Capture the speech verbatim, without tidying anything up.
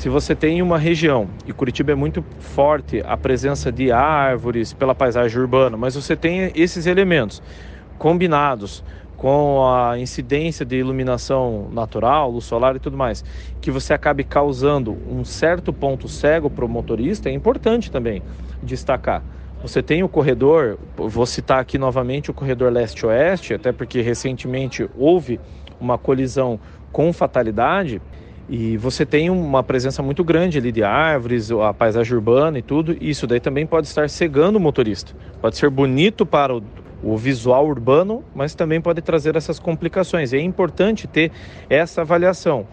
Se você tem uma região, e Curitiba é muito forte a presença de árvores pela paisagem urbana, mas você tem esses elementos combinados com a incidência de iluminação natural, luz solar e tudo mais, que você acabe causando um certo ponto cego para o motorista, é importante também destacar. Você tem o corredor, vou citar aqui novamente o corredor leste-oeste, até porque recentemente houve uma colisão com fatalidade, e você tem uma presença muito grande ali de árvores, a paisagem urbana e tudo, e isso daí também pode estar cegando o motorista. Pode ser bonito para o o visual urbano, mas também pode trazer essas complicações. E é importante ter essa avaliação.